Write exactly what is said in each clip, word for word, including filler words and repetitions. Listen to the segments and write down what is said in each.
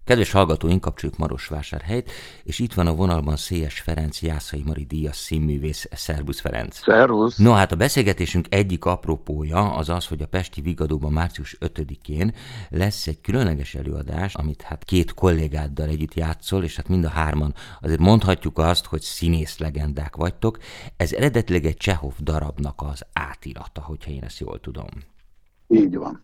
Kedves hallgatóink, kapcsoljuk Marosvásárhelyt, és itt van a vonalban Széles Ferenc, Jászai Mari díjas színművész. Szervusz, Ferenc! Szervusz! No hát a beszélgetésünk egyik apropója az az, hogy a Pesti Vigadóban március ötödikén lesz egy különleges előadás, amit hát két kollégáddal együtt játszol, és hát mind a hárman azért mondhatjuk azt, hogy színész legendák vagytok. Ez eredetileg egy Csehov darabnak az átirata, hogyha én ezt jól tudom. Így van.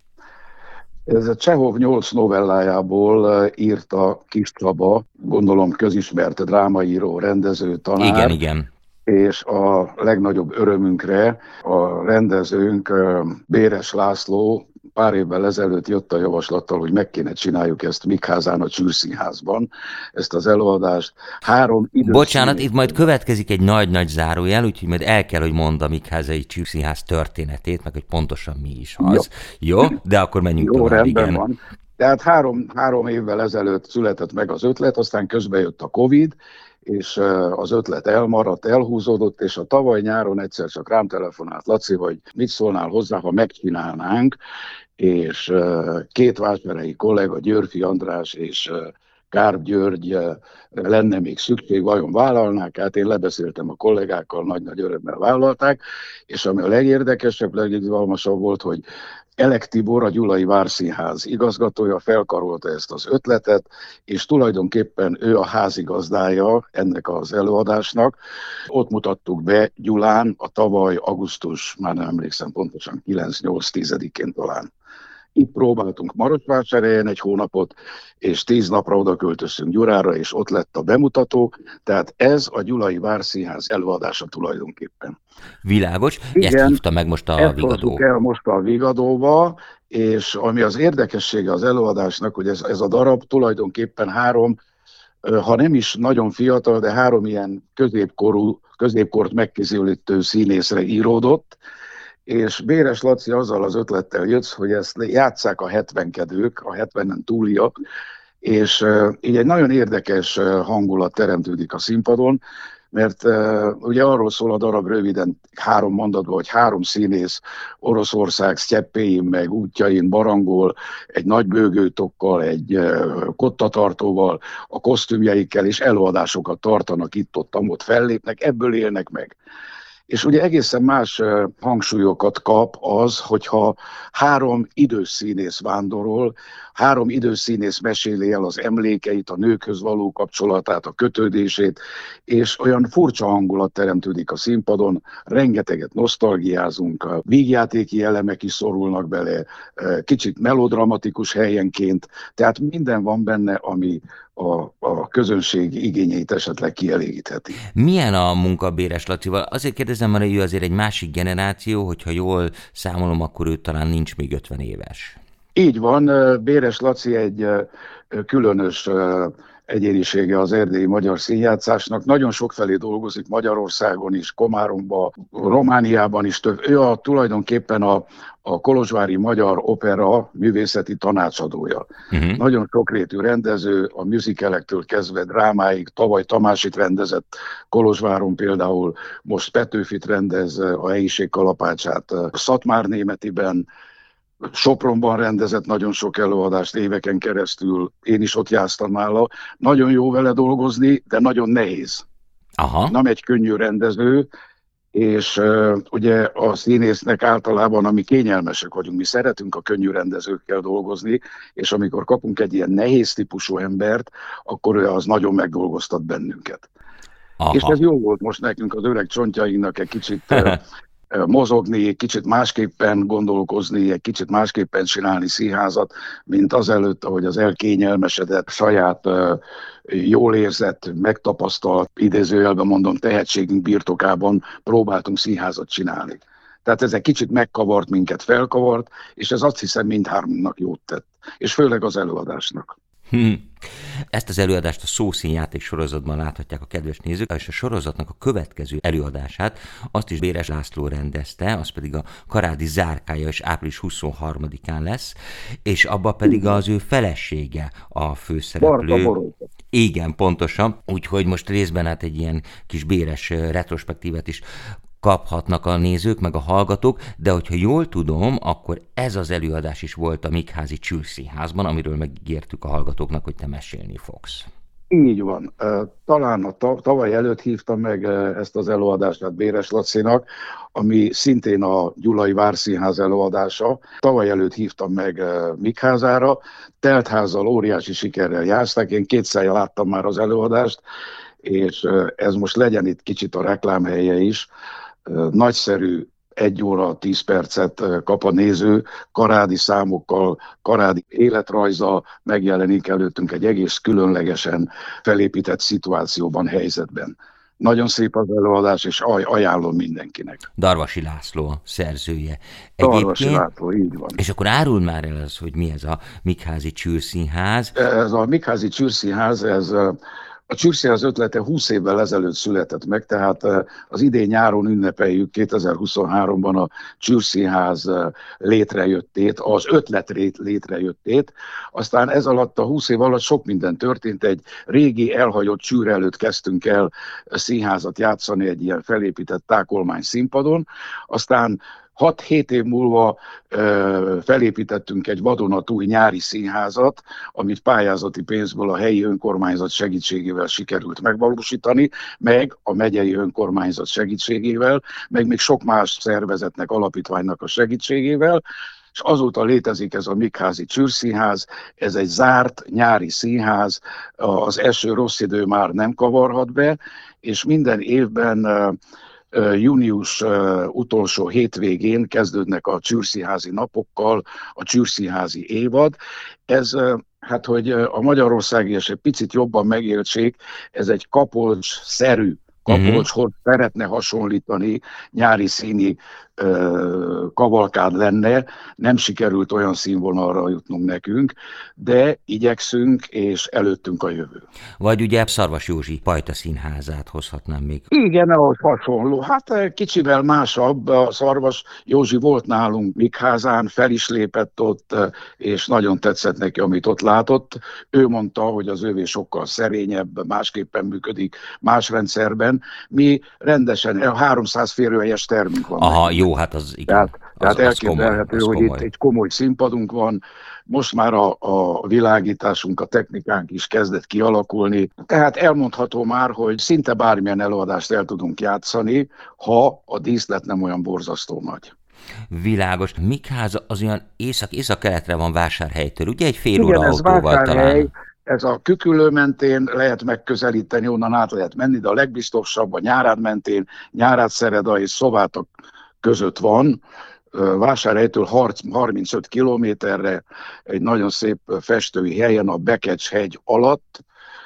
Ez a Csehov nyolc novellájából írta Kis Csaba, gondolom közismert drámaíró, rendező, tanár. Igen, igen. És a legnagyobb örömünkre a rendezőnk, Béres László pár évvel ezelőtt jött a javaslattal, hogy meg kéne csináljuk ezt Mikházán a Csűrszínházban, ezt az előadást. Három időszín... Bocsánat, itt majd következik egy nagy-nagy zárójel, úgyhogy majd el kell, hogy mondom a Mikházai Csűrszínház történetét, meg hogy pontosan mi is az. Jó, Jó de akkor menjünk Jó, tovább, rendben igen. Van. Tehát három, három évvel ezelőtt született meg az ötlet, aztán közben jött a Covid, és az ötlet elmaradt, elhúzódott, és a tavaly nyáron egyszer csak rám telefonált Laci, hogy mit szólnál hozzá, ha megcsinálnánk, és két vásárhelyi kollega, Györfi András és Kárp György lenne még szükség, vajon vállalnák? Hát én lebeszéltem a kollégákkal, nagy-nagy örömmel vállalták, és ami a legérdekesebb, legizgalmasabb volt, hogy Elek Tibor, a Gyulai Várszínház igazgatója felkarolta ezt az ötletet, és tulajdonképpen ő a házigazdája ennek az előadásnak. Ott mutattuk be Gyulán a tavaly augusztus, már nem emlékszem pontosan, kilenc-nyolc-tízedikén talán. Itt próbáltunk Marosvásárhelyen egy hónapot, és tíz napra oda költöztünk Gyurára, és ott lett a bemutató. Tehát ez a Gyulai Várszínház előadása tulajdonképpen. Világos, Igen, ezt hívta meg most a ezt Vigadó. el most a Vigadóba, és ami az érdekessége az előadásnak, hogy ez, ez a darab tulajdonképpen három, ha nem is nagyon fiatal, de három ilyen középkorú, középkort megközelítő színészre íródott, és Béres Laci azzal az ötlettel jött, hogy ezt játsszák a hetvenkedők, a hetvenen túliak, és így egy nagyon érdekes hangulat teremtődik a színpadon, mert uh, ugye arról szól a darab röviden három mondatban, hogy három színész Oroszország sztyeppéin, meg útjain barangol, egy nagy bőgőtokkal, egy uh, kottatartóval, a kosztümjeikkel, és előadásokat tartanak itt-ott, ott fellépnek, ebből élnek meg. És ugye egészen más hangsúlyokat kap az, hogyha három idős színész vándorol, három idős színész meséli el az emlékeit, a nőkhöz való kapcsolatát, a kötődését, és olyan furcsa hangulat teremtődik a színpadon, rengeteget nosztalgiázunk, a vígjátéki elemek is szorulnak bele, kicsit melodramatikus helyenként, tehát minden van benne, ami A, a közönség igényeit esetleg kielégítheti. Milyen a munka Béres Lacival? Azért kérdezem, mert ő azért egy másik generáció, hogyha jól számolom, akkor ő talán nincs még ötven éves. Így van, Béres Laci egy különös egyénisége az erdélyi magyar színjátszásnak. Nagyon sokfelé dolgozik Magyarországon is, Komáromban, Romániában is több. Ő a, tulajdonképpen a, a Kolozsvári Magyar Opera művészeti tanácsadója. Uh-huh. Nagyon sokrétű rendező, a musicalektől kezdve drámáig, tavaly Tamásit rendezett Kolozsváron például, most Petőfit rendez, a helyiség kalapácsát Szatmárnémetiben, Sopronban rendezett nagyon sok előadást éveken keresztül, én is ott játsztam nála. Nagyon jó vele dolgozni, de nagyon nehéz. Aha. Nem egy könnyű rendező, és uh, ugye a színésznek általában, ami kényelmesek vagyunk, mi szeretünk a könnyű rendezőkkel dolgozni, és amikor kapunk egy ilyen nehéz típusú embert, akkor az nagyon megdolgoztat bennünket. Aha. És ez jó volt most nekünk, az öreg csontjainknak egy kicsit... Uh, mozogni, egy kicsit másképpen gondolkozni, egy kicsit másképpen csinálni színházat, mint azelőtt, ahogy az elkényelmesedett, saját jól érzett, megtapasztalt, idézőjelben mondom, tehetségünk birtokában próbáltunk színházat csinálni. Tehát ez egy kicsit megkavart minket, felkavart, és ez azt hiszem mindhármunknak jót tett, és főleg az előadásnak. Hm. Ezt az előadást a Szószínjáték sorozatban láthatják a kedves nézők, és a sorozatnak a következő előadását azt is Béres László rendezte, az pedig a Karádi Zárkája, és április huszonharmadikán lesz, és abba pedig az ő felesége a főszereplő. Igen, pontosan. Úgyhogy most részben hát egy ilyen kis Béres retrospektívet is kaphatnak a nézők, meg a hallgatók, de hogyha jól tudom, akkor ez az előadás is volt a Mikházy Csőszínházban, amiről megígértük a hallgatóknak, hogy te mesélni fogsz. Így van. Talán a tavaly előtt hívtam meg ezt az előadást Béres Lacinak, ami szintén a Gyulai Várszínház előadása. Tavaly előtt hívtam meg Mikházára, teltházzal, óriási sikerrel játszták. Én kétszer láttam már az előadást, és ez most legyen itt kicsit a reklámhelye is. Nagyszerű, egy óra, tíz percet kap a néző, karádi számokkal, karádi életrajza megjelenik előttünk egy egész különlegesen felépített szituációban, helyzetben. Nagyon szép az előadás, és aj- ajánlom mindenkinek. Darvasi László szerzője. Darvasi László, így van. És akkor áruld már el az, hogy mi ez a Mikházy Csőszínház. Ez a Mikházy Csőszínház, ez... A Csőszínház ötlete húsz évvel ezelőtt született meg, tehát az idén nyáron ünnepeljük kétezer-huszonháromban a Csőszínház létrejöttét, az ötlet létrejöttét. Aztán ez alatt a húsz év alatt sok minden történt. Egy régi elhagyott csűr előtt kezdtünk el színházat játszani egy ilyen felépített tákolmány színpadon. Aztán hat-hét év múlva ö, felépítettünk egy vadonatúj nyári színházat, amit pályázati pénzből a helyi önkormányzat segítségével sikerült megvalósítani, meg a megyei önkormányzat segítségével, meg még sok más szervezetnek, alapítványnak a segítségével, és azóta létezik ez a Mikházy Csőszínház, ez egy zárt nyári színház, az első rossz idő már nem kavarhat be, és minden évben június utolsó hétvégén kezdődnek a Csőszínházi napokkal, a Csőszínházi évad. Ez, hát hogy a magyarországi és egy picit jobban megéltsék, ez egy Kapolcs-szerű, Kapolcshoz uh-huh. szeretne hasonlítani nyári színi ö, kavalkád lenne. Nem sikerült olyan színvonalra jutnunk nekünk, de igyekszünk, és előttünk a jövő. Vagy ugye Szarvas Józsi Pajta Színházát hozhatnám még. Igen, ahogy hasonló. Hát kicsivel másabb. A Szarvas Józsi volt nálunk Mikházán, fel is lépett ott, és nagyon tetszett neki, amit ott látott. Ő mondta, hogy az övé sokkal szerényebb, másképpen működik, más rendszerben. Mi rendesen, háromszáz férőhelyes termünk van. Aha, meg. Jó, hát az igen. Tehát, az, tehát az elképzelhető, komoly, hogy komoly. itt egy komoly színpadunk van. Most már a, a világításunk, a technikánk is kezdett kialakulni. Tehát elmondható már, hogy szinte bármilyen előadást el tudunk játszani, ha a díszlet nem olyan borzasztó nagy. Világos. Mikháza az olyan észak-észak-keletre van Vásárhelytől, ugye egy fél igen, óra autóval talán. Ez a Kükülő mentén lehet megközelíteni, onnan át lehet menni, de a legbiztosabb a Nyárád mentén, Nyárádszereda és Szovátok között van. Vásárhelytől harmincöt kilométerre egy nagyon szép festői helyen a Bekecs-hegy alatt,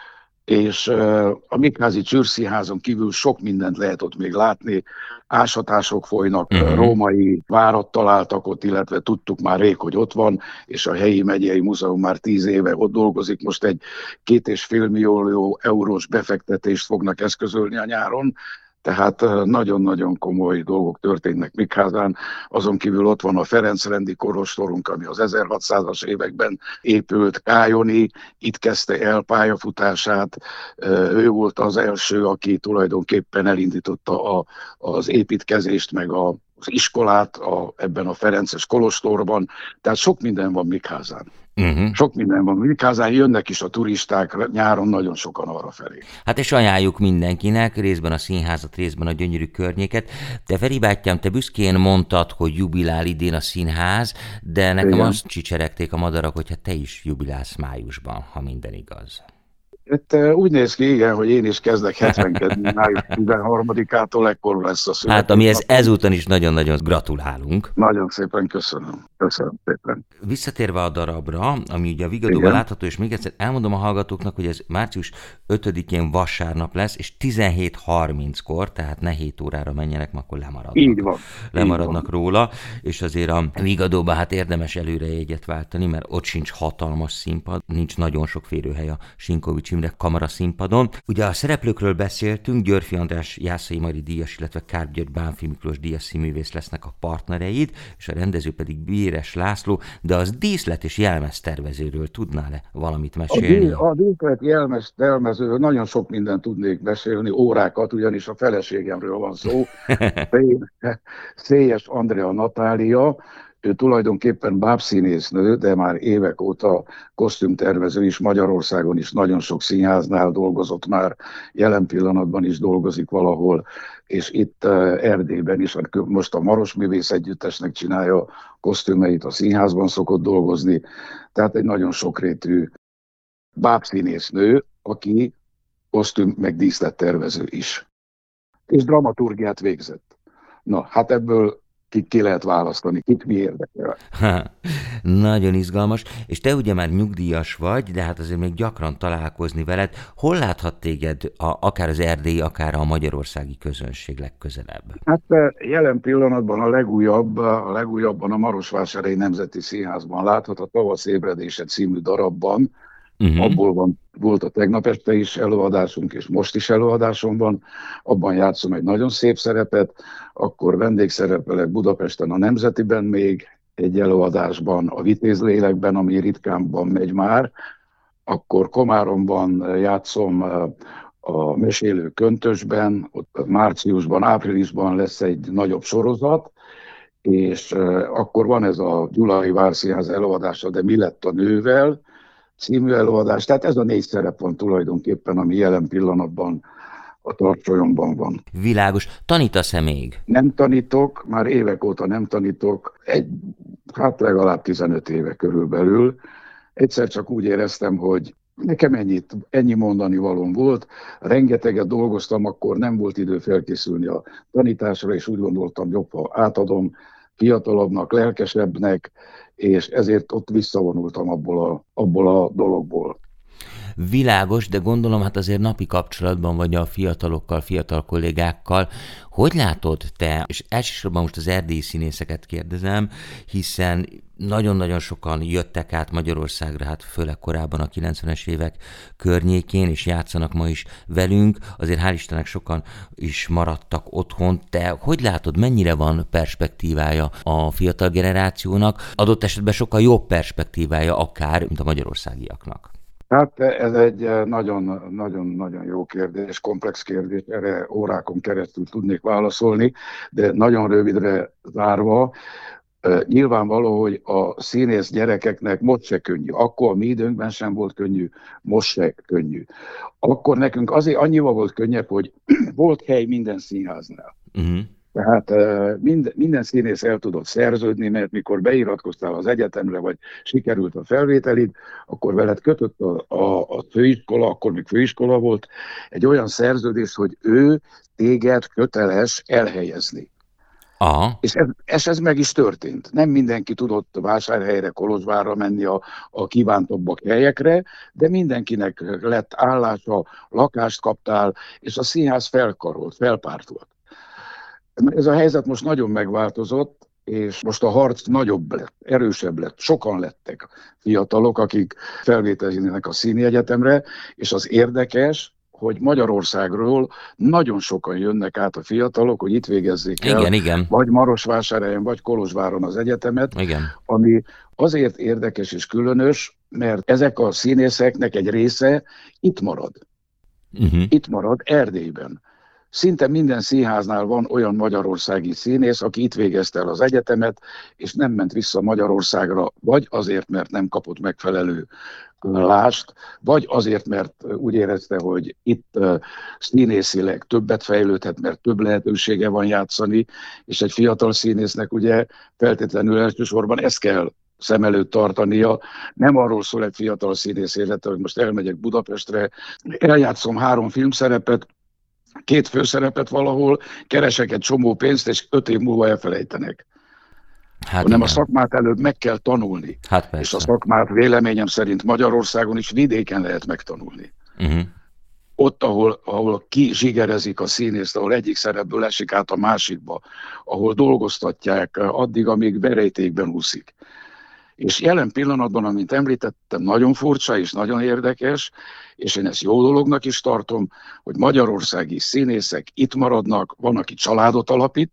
és a Mikházy Csőszínházon kívül sok mindent lehet ott még látni. Ásatások folynak, uh-huh. római várat találtak ott, illetve tudtuk már rég, hogy ott van, és a helyi megyei múzeum már tíz éve ott dolgozik. Most egy két és fél millió eurós befektetést fognak eszközölni a nyáron, tehát nagyon-nagyon komoly dolgok történnek Mikházán. Azon kívül ott van a Ferencrendi kolostorunk, ami az ezerhatszázas években épült. Kályoni itt kezdte el pályafutását. Ő volt az első, aki tulajdonképpen elindította a, az építkezést, meg a, az iskolát a, ebben a ferences kolostorban. Tehát sok minden van Mikházán. Uh-huh. Sok minden van Mikházán, jönnek is a turisták nyáron nagyon sokan arra felé. Hát és ajánljuk mindenkinek, részben a színházat, részben a gyönyörű környéket. Te Feri bátyám, te büszkén mondtad, hogy jubilál idén a színház, de nekem igen. Azt csicseregték a madarak, hogyha te is jubilálsz májusban, ha minden igaz. Itt úgy néz ki, igen, hogy én is kezdek hetvenkedni, május tizenharmadikától ekkor lesz a születés. Hát amihez ezúton is nagyon-nagyon gratulálunk. Nagyon szépen köszönöm. Köszönöm szépen. Visszatérve a darabra, ami ugye a Vigadóban látható, és még egyszer elmondom a hallgatóknak, hogy ez március ötödikén vasárnap lesz, és tizenhét harminckor, tehát ne hét órára menjenek, mert akkor lemaradnak. Így van. Lemaradnak Így van. róla, és azért a Vigadóban hát érdemes előre jegyet váltani, mert ott sincs hatalmas színpad, nincs nagyon sok férőhely a Sinkovicsi Imre kamaraszínpadon. Ugye a szereplőkről beszéltünk, Györffy András Jászai Mari díjas, illetve Kárp György Bánffy Miklós díjas színművész lesznek a partnereid, és a rendező pedig Béres László, de az díszlet és jelmeztervezőről tudnál-e valamit mesélni? A, a díszlet jelmeztervezőről nagyon sok mindent tudnék mesélni, órákat, ugyanis a feleségemről van szó. Szélyes Andrea Natália, ő tulajdonképpen bábszínésznő, de már évek óta kosztümtervező is, Magyarországon is nagyon sok színháznál dolgozott már, jelen pillanatban is dolgozik valahol, és itt Erdélyben is, most a Maros Művész Együttesnek csinálja kosztümeit, a színházban szokott dolgozni, tehát egy nagyon sokrétű bábszínésznő, aki kosztüm meg díszlettervező is. És dramaturgiát végzett. Na, hát ebből ki, ki lehet választani, kit mi érdekel. Ha, nagyon izgalmas, és te ugye már nyugdíjas vagy, de hát azért még gyakran találkozni veled. Hol láthat téged a, akár az erdélyi, akár a magyarországi közönség legközelebb? Hát jelen pillanatban a legújabb, a legújabban a Marosvásárhelyi Nemzeti Színházban láthat, a Tavasz ébredése című darabban. Uh-huh. Abból van, volt a tegnap este is előadásunk, és most is előadásom van. Abban játszom egy nagyon szép szerepet, akkor vendégszerepelek Budapesten a Nemzetiben még egy előadásban, a Vitézlélekben, ami ritkánban megy már. Akkor Komáromban játszom a Mesélő Köntösben, ott márciusban, áprilisban lesz egy nagyobb sorozat, és akkor van ez a Gyulai Várszínház előadása, de mi lett a nővel című előadás. Tehát ez a négy szerep van tulajdonképpen, ami jelen pillanatban a tartsolyomban van. Világos. Tanítasz-e még? Nem tanítok, már évek óta nem tanítok, egy, hát legalább tizenöt éve körülbelül. Egyszer csak úgy éreztem, hogy nekem ennyit, ennyi mondani valóm volt. Rengeteget dolgoztam, akkor nem volt idő felkészülni a tanításra, és úgy gondoltam, jobb, ha átadom fiatalabbnak, lelkesebbnek, és ezért ott visszavonultam abból a, abból a dologból. Világos, de gondolom, hát azért napi kapcsolatban vagy a fiatalokkal, fiatal kollégákkal. Hogy látod te, és elsősorban most az erdélyi színészeket kérdezem, hiszen nagyon-nagyon sokan jöttek át Magyarországra, hát főleg korábban a kilencvenes évek környékén, és játszanak ma is velünk, azért hál' Istennek sokan is maradtak otthon. Te hogy látod, mennyire van perspektívája a fiatal generációnak, adott esetben sokkal jobb perspektívája akár, mint a magyarországiaknak? Hát ez egy nagyon-nagyon jó kérdés, komplex kérdés, erre órákon keresztül tudnék válaszolni, de nagyon rövidre zárva, nyilvánvaló, hogy a színész gyerekeknek most se könnyű. Akkor a mi időnkben sem volt könnyű, most se könnyű. Akkor nekünk azért annyival volt könnyebb, hogy volt hely minden színháznál. Uh-huh. Tehát minden, minden színész el tudott szerződni, mert mikor beiratkoztál az egyetemre, vagy sikerült a felvételid, akkor veled kötött a, a, a főiskola, akkor még főiskola volt, egy olyan szerződés, hogy ő téged köteles elhelyezni. Aha. És ez, ez, ez meg is történt. Nem mindenki tudott Vásárhelyre, Kolozsvárra menni a, a kívántabbak helyekre, de mindenkinek lett állása, lakást kaptál, és a színház felkarolt, felpártolt. Ez a helyzet most nagyon megváltozott, és most a harc nagyobb lett, erősebb lett. Sokan lettek fiatalok, akik felvételiznek a Színi Egyetemre, és az érdekes, hogy Magyarországról nagyon sokan jönnek át a fiatalok, hogy itt végezzék el, igen, igen. vagy Marosvásárhelyen, vagy Kolozsváron az egyetemet, igen. Ami azért érdekes és különös, mert ezek a színészeknek egy része itt marad. Uh-huh. Itt marad Erdélyben. Szinte minden színháznál van olyan magyarországi színész, aki itt végezte el az egyetemet, és nem ment vissza Magyarországra, vagy azért, mert nem kapott megfelelő lást, vagy azért, mert úgy érezte, hogy itt uh, színészileg többet fejlődhet, mert több lehetősége van játszani, és egy fiatal színésznek ugye feltétlenül elsősorban ezt kell szem előtt tartania. Nem arról szól egy fiatal színész élete, hogy most elmegyek Budapestre, eljátszom három filmszerepet, két főszerepet valahol, keresek egy csomó pénzt, és öt év múlva elfelejtenek. Hát hanem igen. A szakmát előbb meg kell tanulni. Hát és a szakmát véleményem szerint Magyarországon is vidéken lehet megtanulni. Uh-huh. Ott, ahol, ahol kizsigerezik a színészt, ahol egyik szerepből esik át a másikba, ahol dolgoztatják addig, amíg verejtékben úszik. És jelen pillanatban, amint említettem, nagyon furcsa és nagyon érdekes, és én ezt jó dolognak is tartom, hogy magyarországi színészek itt maradnak, van, aki családot alapít,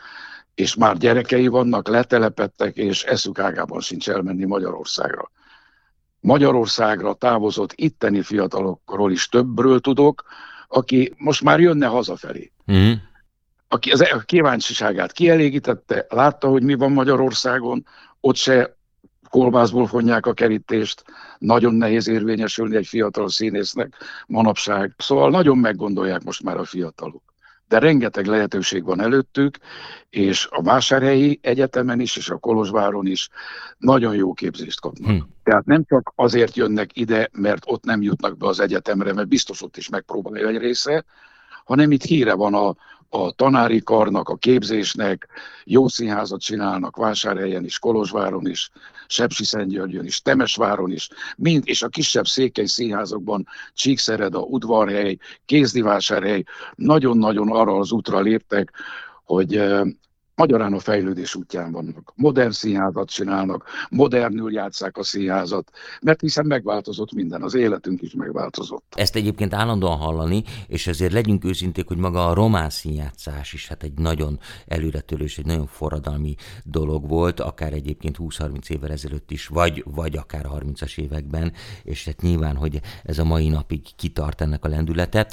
és már gyerekei vannak, letelepedtek, és eszük ágában sincs elmenni Magyarországra. Magyarországra távozott itteni fiatalokról is többről tudok, aki most már jönne hazafelé. Mm. Aki az a kíváncsiságát kielégítette, látta, hogy mi van Magyarországon, ott se kolbászból fonják a kerítést, nagyon nehéz érvényesülni egy fiatal színésznek manapság. Szóval nagyon meggondolják most már a fiatalok. De rengeteg lehetőség van előttük, és a Vásárhelyi Egyetemen is, és a Kolozsváron is nagyon jó képzést kapnak. Hm. Tehát nem csak azért jönnek ide, mert ott nem jutnak be az egyetemre, mert biztos ott is megpróbálja egy része, hanem itt híre van a, a tanári karnak, a képzésnek, jó színházat csinálnak Vásárhelyen is, Kolozsváron is, Sepsiszentgyörgyön is, Temesváron is, mind, és a kisebb székely színházakban Csíkszereda, Udvarhely, Kézdivásárhely nagyon-nagyon arra az útra léptek, hogy eh, magyarán a fejlődés útján vannak. Modern színházat csinálnak, modernül játsszák a színházat, mert hiszen megváltozott minden, az életünk is megváltozott. Ezt egyébként állandóan hallani, és ezért legyünk őszinték, hogy maga a román színjátszás is hát egy nagyon előretörő és egy nagyon forradalmi dolog volt, akár egyébként húsz-harminc évvel ezelőtt is, vagy, vagy akár harmincas években, és hát nyilván, hogy ez a mai napig kitart ennek a lendülete.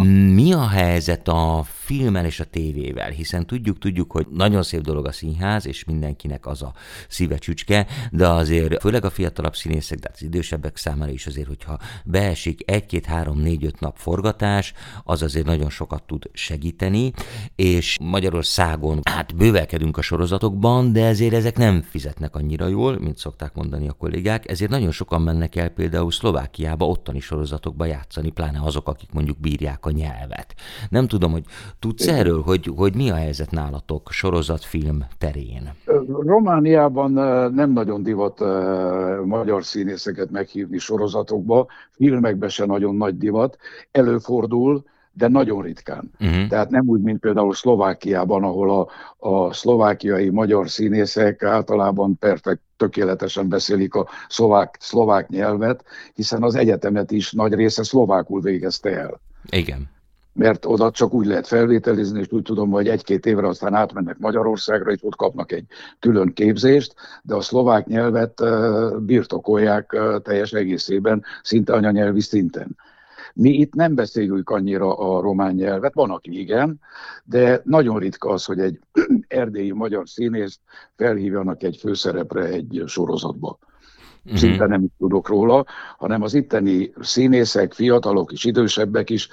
Mi a helyzet a filmmel és a tévével? Hiszen tudjuk, tudjuk, hogy nagyon szép dolog a színház, és mindenkinek az a szíve csücske, de azért főleg a fiatalabb színészek, de az idősebbek számára is azért, hogyha beesik egy-két, három, négy, öt nap forgatás, az azért nagyon sokat tud segíteni, és Magyarországon hát bővelkedünk a sorozatokban, de ezért ezek nem fizetnek annyira jól, mint szokták mondani a kollégák, ezért nagyon sokan mennek el például Szlovákiába, ottani sorozatokba játszani, pláne azok, akik mondjuk bírják a nyelvet. Nem tudom, hogy tudsz erről, hogy, hogy mi a helyzet nálatok sorozatfilm terén? Romániában nem nagyon divat magyar színészeket meghívni sorozatokba, filmekben se nagyon nagy divat, előfordul, de nagyon ritkán. Uh-huh. Tehát nem úgy, mint például Szlovákiában, ahol a, a szlovákiai magyar színészek általában perfekt, tökéletesen beszélik a szlovák, szlovák nyelvet, hiszen az egyetemet is nagy része szlovákul végezte el. Igen. Mert oda csak úgy lehet felvételizni, és úgy tudom, hogy egy-két évre aztán átmennek Magyarországra, és ott kapnak egy külön képzést, de a szlovák nyelvet birtokolják teljes egészében, szinte anyanyelvi szinten. Mi itt nem beszéljük annyira a román nyelvet, van, aki igen, de nagyon ritka az, hogy egy erdélyi magyar színészt felhívjanak egy főszerepre egy sorozatba. Szinte uh-huh. nem is tudok róla, hanem az itteni színészek, fiatalok és idősebbek is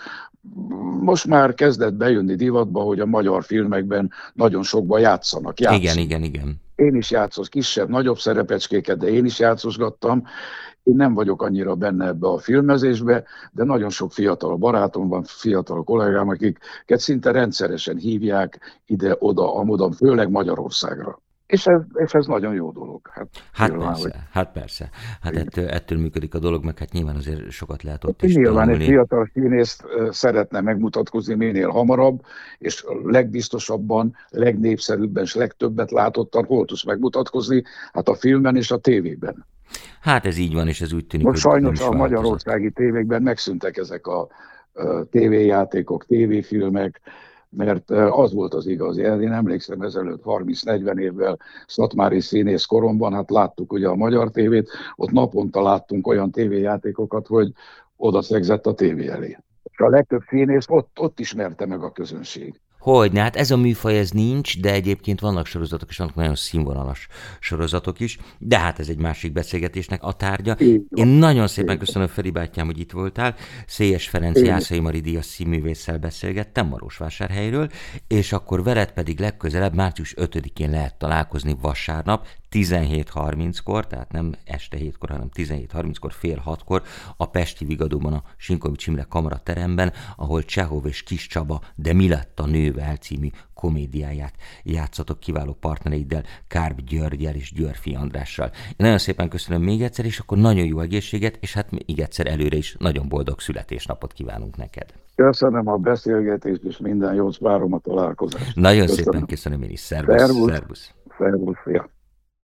most már kezdett bejönni divatba, hogy a magyar filmekben nagyon sokban játszanak. Játszunk. Igen, igen, igen. Én is játszos kisebb, nagyobb szerepecskéket, de én is játszosgattam. Én nem vagyok annyira benne ebbe a filmezésbe, de nagyon sok fiatal barátom van, fiatal kollégám, akiket szinte rendszeresen hívják ide-oda, amoda, főleg Magyarországra. És ez, és ez nagyon jó dolog. Hát, hát nyilván, persze, hogy... hát persze. Hát ettől, ettől működik a dolog, meg hát nyilván azért sokat lehet ott is nyilván tanulni. Egy fiatal színészt szeretne megmutatkozni minél hamarabb, és legbiztosabban, legnépszerűbben és legtöbbet látottan hol tudsz megmutatkozni, hát a filmben és a tévében. Hát ez így van, és ez úgy tűnik, most hogy sajnos a magyarországi tévékben megszűntek ezek a tévéjátékok, tévéfilmek, mert az volt az igazi. Én emlékszem ezelőtt harminc-negyven évvel szatmári színész koromban, hát láttuk ugye a magyar tévét, ott naponta láttunk olyan tévéjátékokat, hogy oda szegzett a tévé elé. És a legtöbb színész ott, ott ismerte meg a közönség. Hogyne, hát ez a műfaj ez nincs, de egyébként vannak sorozatok, és vannak nagyon színvonalas sorozatok is, de hát ez egy másik beszélgetésnek a tárgya. Én nagyon szépen köszönöm, Feri bátyám, hogy itt voltál. Szélyes Ferenc Jászai Mari díjas színművésszel beszélgettem Marosvásárhelyről, és akkor veled pedig legközelebb március ötödikén lehet találkozni vasárnap, tizenhét harminckor, tehát nem este hétkor, hanem tizenhét harminckor, fél hatkor a Pesti Vigadóban, a Sinkovics Imre Kamarateremben, ahol Csehov és Kis Csaba, De mi lett a nővel című komédiáját játszatok kiváló partnereiddel, Kárp Györgyel és Györfi Andrással. Én nagyon szépen köszönöm még egyszer, és akkor nagyon jó egészséget, és hát még egyszer előre is nagyon boldog születésnapot kívánunk neked. Köszönöm a beszélgetést, és minden jót, várom a találkozást. Nagyon köszönöm. Szépen köszönöm én is. Szervusz. Szervusz. Szervusz. Szervusz. Ja.